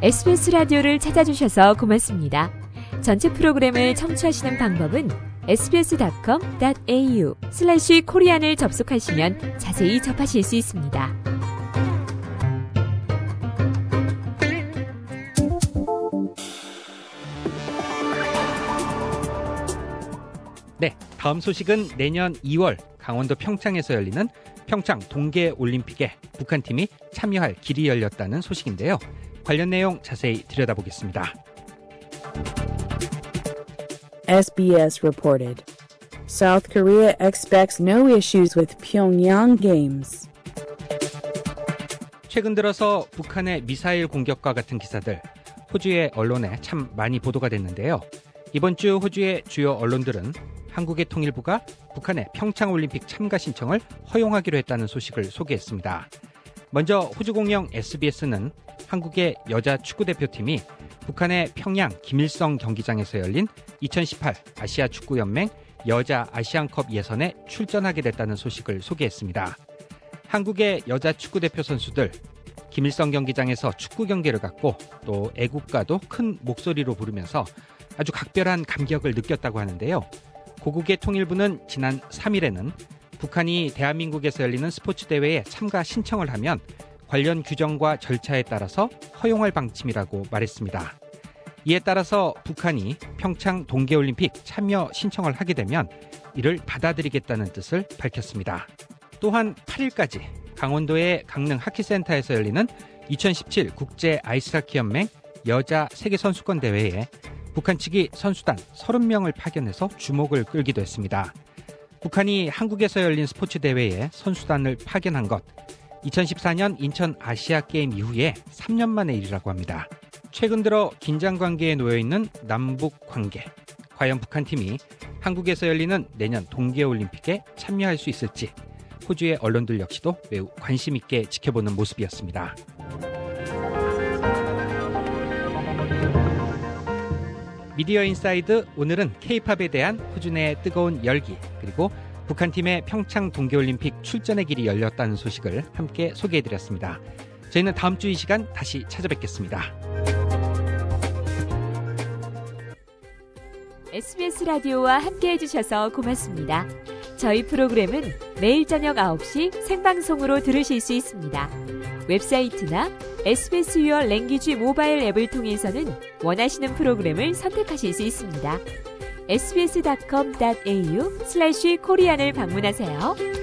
SBS 라디오를 찾아주셔서 고맙습니다. 전체 프로그램을 청취하시는 방법은 sbs.com.au/korean을 접속하시면 자세히 접하실 수 있습니다. 네, 다음 소식은 내년 2월 강원도 평창에서 열리는 평창 동계올림픽에 북한팀이 참여할 길이 열렸다는 소식인데요. 관련 내용 자세히 들여다보겠습니다. SBS reported. South Korea expects no issues with Pyongyang Games. 최근 들어서 북한의 미사일 공격과 같은 기사들, 호주의 언론에 참 많이 보도가 됐는데요. 이번 주 호주의 주요 언론들은 한국의 통일부가 북한의 평창올림픽 참가 신청을 허용하기로 했다는 소식을 소개했습니다. 먼저 호주공영 SBS는 한국의 여자 축구대표팀이 북한의 평양 김일성 경기장에서 열린 2018 아시아 축구연맹 여자 아시안컵 예선에 출전하게 됐다는 소식을 소개했습니다. 한국의 여자 축구대표 선수들, 김일성 경기장에서 축구 경기를 갖고 또 애국가도 큰 목소리로 부르면서 아주 각별한 감격을 느꼈다고 하는데요. 고국의 통일부는 지난 3일에는 북한이 대한민국에서 열리는 스포츠 대회에 참가 신청을 하면 관련 규정과 절차에 따라서 허용할 방침이라고 말했습니다. 이에 따라서 북한이 평창 동계올림픽 참여 신청을 하게 되면 이를 받아들이겠다는 뜻을 밝혔습니다. 또한 8일까지 강원도의 강릉 하키센터에서 열리는 2017 국제 아이스하키연맹 여자 세계선수권 대회에 북한 측이 선수단 30명을 파견해서 주목을 끌기도 했습니다. 북한이 한국에서 열린 스포츠 대회에 선수단을 파견한 것, 2014년 인천 아시아게임 이후에 3년 만의 일이라고 합니다. 최근 들어 긴장 관계에 놓여있는 남북 관계, 과연 북한팀이 한국에서 열리는 내년 동계올림픽에 참여할 수 있을지 호주의 언론들 역시도 매우 관심 있게 지켜보는 모습이었습니다. 미디어 인사이드, 오늘은 K-팝에 대한 호주 내의 뜨거운 열기, 그리고 북한팀의 평창 동계올림픽 출전의 길이 열렸다는 소식을 함께 소개해드렸습니다. 저희는 다음 주 이 시간 다시 찾아뵙겠습니다. SBS 라디오와 함께 해주셔서 고맙습니다. 저희 프로그램은 매일 저녁 9시 생방송으로 들으실 수 있습니다. 웹사이트나 SBS Your Language 모바일 앱을 통해서는 원하시는 프로그램을 선택하실 수 있습니다. sbs.com.au/korean을 방문하세요.